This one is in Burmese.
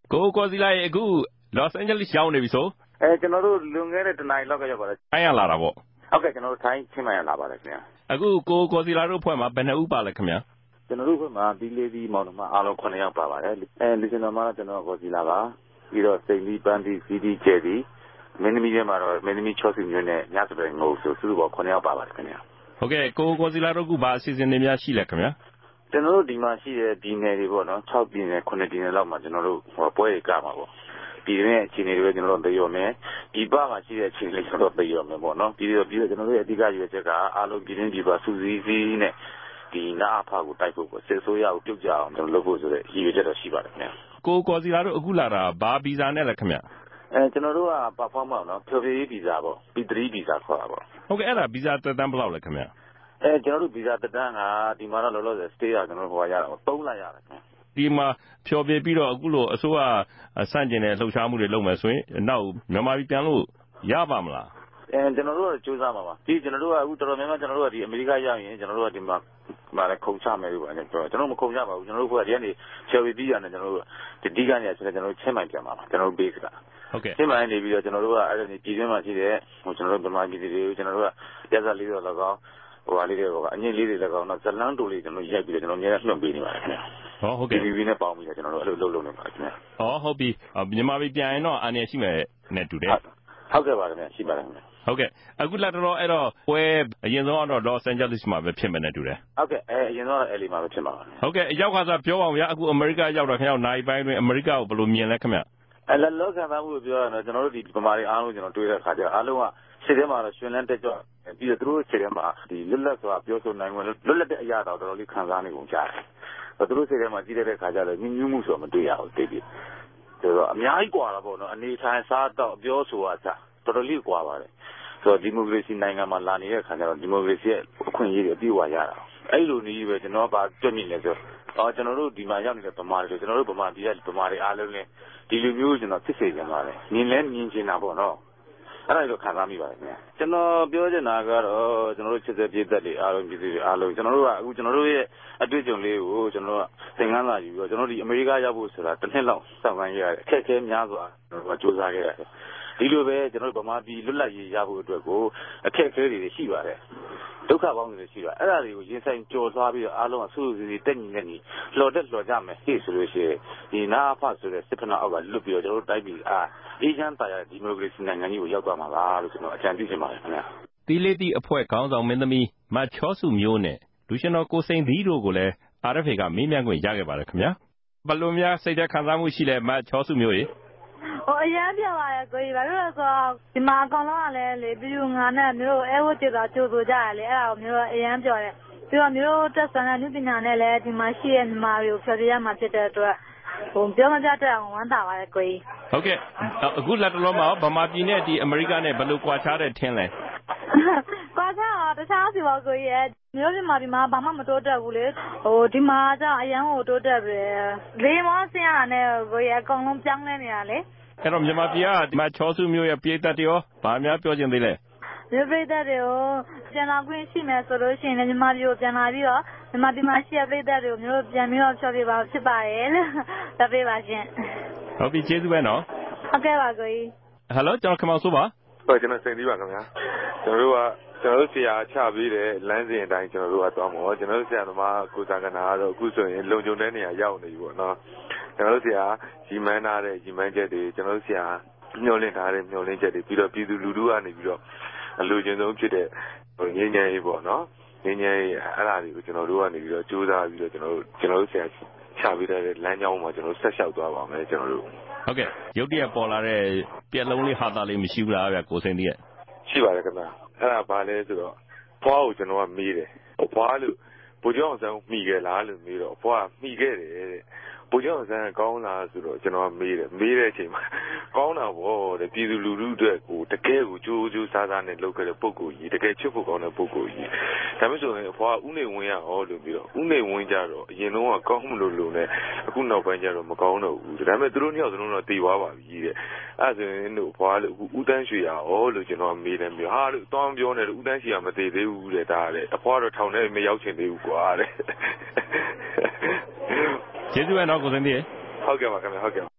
ကိုစီလာရဲ့အခု Los Angeles ရောက်နေပြီဆိုကျွန်တော်တို့လွန်ခဲ့တဲ့တနားရီလောက်ကရောက်ပါတယ်ထိုင်းရလာတာပေါ့ဟုတ်ကဲ့ကျွန်တော်တို့ထိုင်းချင်းမှန်ရလာပါတယ်ခင်ဗျာအခုကိုစီလာတို့ဖွဲ့မှာဘယ်နှဦးပါလဲခင်ဗျာကျွန်တော်တို့ဖွဲ့မှာဒီလေးဒီမောင်နှမအားလုံး9ယောက်ပါပါတယ်လူရှင်တော်မှာကျွန်တော်ကိုစီလာပါပြီးတော့စိန်လီပန်းဒီစီဒီကျဲဒီမင်းသမီးထဲမှာတော့မင်းသမီး6စုမျိုးနဲ့ညစပယ်ငို့ဆိုစုစုပေါင်း9ယောက်ပါပါတယ်ခင်ဗျာဟုတ်ကဲ့ကိုစီလာတို့ကဘာအစီအစဉ်တွေများရှိလဲခင်ဗျာကျွန်တော်တို့ဒီမှာရှိတဲ့ပြည်နယ်တွေပေါ့နော်6ပြည်နယ်9ပြည်နယ်လောက်မှာကျွန်တော်တို့ပွဲတွေကမှာပေါ့ပြည်နယ်အခြေအနေတွေကျွန်တော်တို့သိရမယ်ဒီပမှာရှိတဲ့အခြေအနေတွေကျွန်တော်သိရမယ်ပေါ့နော်ပြီးတော့ကျွန်တော်တို့ရဲ့အဓိကရွေးချက်ကအားလုံးပြည်တွင်းပြည်ပစုစည်းစည်းနဲ့ဒီနာအဖကိုတိုက်ဖို့ပေါ့စစ်ဆိုးရကိုပြုတ်ကြအောင်ကျွန်တော်လုပ်ဖို့ဆိုတဲ့ရည်ရွယ်ချက်တော့ရှိပါတယ်ခင်ဗျာကိုစီလာတို့အခုလာတာဘာဗီဇာနဲ့လဲခင်ဗျာကျွန်တော်တို့က performance နော်ဖြောဖြေးဗီဇာပေါ့ P3 ဗီဇာခေါ်တာပေါ့ဟုတ်ကဲ့အဲ့ဒါဗီဇာသက်တမ်းဘယ်လောက်လဲခင်ဗျာကျွန်တော်တို့ဗီဇာသက်တမ်းကဒီမှာတော့လောလောဆယ် stay ရကျွန်တော်တို့ဟိုရတာ3လရတယ်ခင်ဗျာဒီမှာဖြောပြပြီးတော့အခုလိုအစိုးရစန့်ကျင်တဲ့လှုပ်ရှားမှုတွေလုပ်မယ်ဆိုရင်နောက်မြန်မာပြည်ပြန်လို့ရပါမလားကျွန်တော်တို့ကစူးစမ်းပါပါဒီကျွန်တော်တို့ကအခုတော်တော်များများကျွန်တော်တို့ကဒီအမေရိကရောက်ရင်ကျွန်တော်တို့ကဒီမှာလည်းခုံချမယ်လို့ပါကျွန်တော်မခုံချပါဘူးကျွန်တော်တို့ကဒီကနေဖြောပြပြီးရတယ်ကျွန်တော်တို့ဒီကနေဆိုတော့ကျွန်တော်တို့ချင်းမှန်ပြန်ပါပါကျွန်တော်တို့ base ကဟုတ်ကဲ့ချင်းမှန်နေပြီးတော့ကျွန်တော်တို့ကအဲ့ဒီပြည်တွင်းမှာရှိတဲ့ကျွန်တော်တို့ဗမာပြည်တွေကိုကျွန်တော်တို့ကရစားလေးတော့လောက်အောင်ဟိုဟာလေးတွေကအငိမ့်လေးတွေလည်းကောင်းတော့ဇလန်းတူလေးကျွန်တော်ရိုက်ပြီးတော့ကျွန်တော်အများကြီးလွှင့်ပေးနေပါတယ်ခင်ဗျာဟုတ်ကဲ့ TV နဲ့ပေါင်းပြီးတော့ကျွန်တော်တို့အဲ့လိုလုပ်နေပါတယ်ခင်ဗျာဟုတ်ပြီမြန်မာပြည်ပြန်ရင်တော့အန်ရရှိမယ်နဲ့တူတယ်ဟုတ်ကဲ့ပါခင်ဗျာရှိပါတယ်ခင်ဗျာဟုတ်ကဲ့အခုလက်တော့အဲ့တော့ပွဲအရင်ဆုံးတော့ Los Angeles မှာပဲဖြစ်မယ်နဲ့တူတယ်ဟုတ်ကဲ့အရင်ဆုံးတော့ LA မှာပဲဖြစ်မှာပါဟုတ်ကဲ့ရောက်ခါစားပြောပါဦးဗျာအခုအမေရိကရောက်တော့ခင်ဗျာနိုင်ပိုင်းတွင်အမေရိကကိုဘယ်လိုမြင်လဲခင်ဗျာလောခံစားမှုကိုပြောရတော့ကျွန်တော်တို့ဒီဗမာတွေအားလုံးကျွန်တော်တွေ့တဲ့ခါကျအားလုံးကခြေထဲမှာတော့ရှင်လန်းတက်ကြွပြီးတော့သူတို့ခြေထဲမှာဒီလွတ်လပ်စွာပြောဆိုနိုင်ဝင်လွတ်လပ်တဲ့အရာတော်တော်လေးခံစားနေကုန်ကြတယ်သူတို့ခြေထဲမှာကြီးတဲ့ခါကျတော့ညှဉ်းညူးမှုဆိုမတွေ့ရဘူးတိတ်ပြီးဆိုတော့အများကြီးกว่าတာပေါ့နော်အနေထိုင်စားတော့ပြောဆိုတာတော်တော်လေးกว่าပါတယ်ဆိုတော့ဒီမိုကရေစီနိုင်ငံမှာလာနေတဲ့ခါကျတော့ဒီမိုကရေစီရဲ့အခွင့်အရေးတွေအပြည့်အဝရတာအဲ့လိုနည်းပဲကျွန်တော်ကတွေ့မြင်နေဆိုကျွန်တော်တို့ဒီမှာရောက်နေတဲ့ဗမာတွေကျွန်တော်တို့ဗမာပြည်ကဗမာတွေအားလုံးလည်းဒီလိုမျိုးကျွန်တော်ဖြစ်စေချင်ပါတယ်မြင်လဲမြင်ချင်တာပေါ့နော်အဲ့ဒါလိုခံစားမိပါတယ်ခင်ဗျာကျွန်တော်ပြောချင်တာကတော့ကျွန်တော်တို့ချစ်တဲ့ပြည်သက်တွေအားလုံးပြည်သူတွေအားလုံးကျွန်တော်တို့ကအခုကျွန်တော်တို့ရဲ့အတွေ့အကြုံလေးကိုကျွန်တော်တို့သင်ခန်းစာယူပြီးတော့ကျွန်တော်ဒီအမေရိကရောက်ဖို့ဆိုတာတစ်နှစ်လောက်စောင့်ဆိုင်းခဲ့ရတယ်အခက်အခဲများစွာကျွန်တော်တို့ကစူးစမ်းခဲ့ရတယ်ဒီလိုပဲကျွန်တော်တို့ဗမာပြည်လွတ်လပ်ရေးရဖို့အတွက်ကိုအခက်အခဲတွေရှိပါတယ်ဒုက္ခပေါင်းတွေရှိပါတယ်အဲ့ဒါတွေကိုရင်ဆိုင်ကြော်လွှားပြီးတော့အားလုံးကဆူဆူစီတက်ညီနဲ့ညီလှော်တက်လှော်ကြမယ်ဟေ့ဆိုလို့ရှိရင်ဒီနာအဖဆိုတဲ့စစ်ဖက်နှောက်ကလွတ်ပြီးတော့ကျွန်တော်တို့တိုက်ပြီးအေးချမ်းသာရဒီမိုကရေစီနိုင်ငံကြီးကိုရောက်သွားမှာပါလို့ကျွန်တော်အကြံပြုချင်ပါတယ်ခင်ဗျာသီလေးသီအဖွဲ့ခေါင်းဆောင်မင်းသမီးမချောစုမျိုးနဲ့လူရှင်တော်ကိုစိန်သီးတို့ကိုလည်း RFA ကမေးမြန်းခွင့်ရခဲ့ပါတယ်ခင်ဗျာဘယ်လိုများစိတ်သက်ခံစားမှုရှိလဲမချောစုမျိုးရေအရင်ပြောပါတယ်ကိုကြီးဘာလို့လဲဆိုတော့ဒီမှာအကောင်လုံးကလည်းလေပြီးတော့ငါနဲ့မျိုးအဲဝတ်ကြတာကြိုးဆိုကြရလေအဲ့ဒါကိုမျိုးအရင်ပြောတယ်ပြီးတော့မျိုးတက်ဆန်တဲ့လူပညာနဲ့လည်းဒီမှာရှိတဲ့မြန်မာတွေကိုဖြေပြရမှာဖြစ်တဲ့အတွက်ပြောမပြတတ်အောင်ဝမ်းသာပါတယ်ကိုကြီးဟုတ်ကဲ့အခုလက်တလုံးမှာဗမာပြည်နဲ့ဒီအမေရိကနဲ့ဘယ်လိုကွာခြားတဲ့ထင်းလဲကွာခြားတော့တခြားစီပါကိုကြီးရဲ့မျိုးဒီမှာဘာမှမတိုးတက်ဘူးလေဒီမှာကျအရန်ကိုတိုးတက်ပြီလေမောဆင်းရတဲ့ကိုကြီးအကောင်လုံးပြောင်းလဲနေတာလေအဲ့တော့မြန်မာပြည်ကဒီမှာချောစုမျိုးရဲ့ပြည်သက်တွေရောဗာများပြောချင်သေးလဲမြို့ပြည်သက်တွေကိုပြန်လာခွင့်ရှိမယ်ဆိုလို့ရှိရင်မြန်မာပြည်ကိုပြန်လာပြီးတော့မြန်မာပြည်မှာရှိတဲ့ပြည်သက်တွေကိုမျိုးပြန်ပြီးတော့ဖြောပြပါဖြစ်ပါရဲ့လို့တပေးပါရှင်ဟုတ်ပြီကျေးဇူးပဲနော်ဟုတ်ကဲ့ပါကိုကြီးဟယ်လိုကျွန်တော်ခမောင်ဆိုပါဟုတ်ကျွန်တော်စိန်သေးပါခင်ဗျာကျွန်တော်တို့ဆရာချပေးတဲ့လမ်းစဉ်အတိုင်းကျွန်တော်တို့ကသွားမှာပေါ့ကျွန်တော်တို့ဆရာသမားကိုစာကနာကတော့အခုဆိုရင်လုံခြုံတဲ့နေရာရောက်နေပြီပေါ့နော်ကျွန်တော်တို့ဆရာရီမန်းထားတဲ့ရီမန်းချက်တွေကျွန်တော်တို့ဆရာမျှော်လင့်ထားတဲ့မျှော်လင့်ချက်တွေပြီးတော့ပြည်သူလူထုကနေပြီးတော့အလိုချင်ဆုံးဖြစ်တဲ့ငြိမ်းချမ်းရေးပေါ့နော်ငြိမ်းချမ်းရေးအဲ့ဒါတွေကိုကျွန်တော်တို့ကနေပြီးတော့ကြိုးစားပြီးတော့ကျွန်တော်တို့ဆရာချပေးတဲ့လမ်းကြောင်းမှာကျွန်တော်ဆက်လျှောက်သွားပါမယ်ကျွန်တော်တို့ဟုတ်ကဲ့ရုပ်တရက်ပေါ်လာတဲ့ပြက်လုံးလေးဟာတာလေးမရှိဘူးလားဗျကိုစိန်ကြီးရဲ့ရှိပါတယ်ခင်ဗျာအဲ့ဒါဘာလဲဆိုတော့ဘွားကိုကျွန်တော်ကမေးတယ်ဘွားလို့ဘိုးကျောင်းဆောင်မိခဲ့လားလို့မေးတော့ဘွားမိခဲ့တယ်တဲ့ဘိုးကျောင်းဆောင်ကောင်းလားဆိုတော့ကျွန်တော်ကမေးတဲ့အချိန်မှာကောင်းတာဗောတဲ့ပြည်သူလူထုအတွက်ကိုတကယ်ကိုကြိုးကြိုးစားစားနဲ့လုပ်ခဲ့တဲ့ပုံကိုကြီးတကယ်ချစ်ဖို့ကောင်းတဲ့ပုံကိုကြီးဒါမှမဟုတ်ရင်ဘွားဦးနေဝင်းရဟောလို့ပြီးတော့ဦးနေဝင်းကြတော့အရင်တော့ကောင်းမလို့နဲ့အခုနောက်ပိုင်းကျတော့မကောင်းတော့ဘူးဒါပေမဲ့သူတို့နှစ်ယောက်စလုံးတော့တည်သွားပါပြီတဲ့အဲ့ဆိုရင်တို့ဘွားလို့ဦးတန်းရွှေရဟောလို့ကျွန်တော်မေးတယ်မျိုးဟာလို့တောင်းပြောနေတယ်ဦးတန်းရွှေရမတည်သေးဘူးတဲ့ဒါတဲ့အဖွားတော့ထောင်ထဲမရောက်ချင်သေးဘူးကွာတဲ့ကျေးဇူးပဲနော်ကိုစင်းသေးဟုတ်ကဲ့ပါခင်ဗျာဟုတ်ကဲ့